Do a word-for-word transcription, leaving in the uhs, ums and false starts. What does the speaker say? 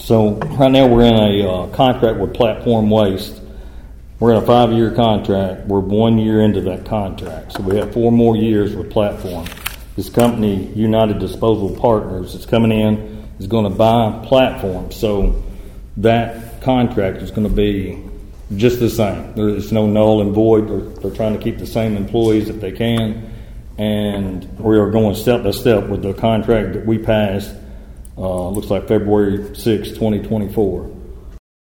So right now we're in a uh, contract with Platform Waste. We're in a five-year contract. We're one year into that contract. So we have four more years with Platform. This company, United Disposal Partners, is coming in, is going to buy Platform. So that contract is going to be just the same. There's no null and void. They're, they're trying to keep the same employees if they can. And we are going step by step with the contract that we passed, uh, looks like February sixth, twenty twenty-four.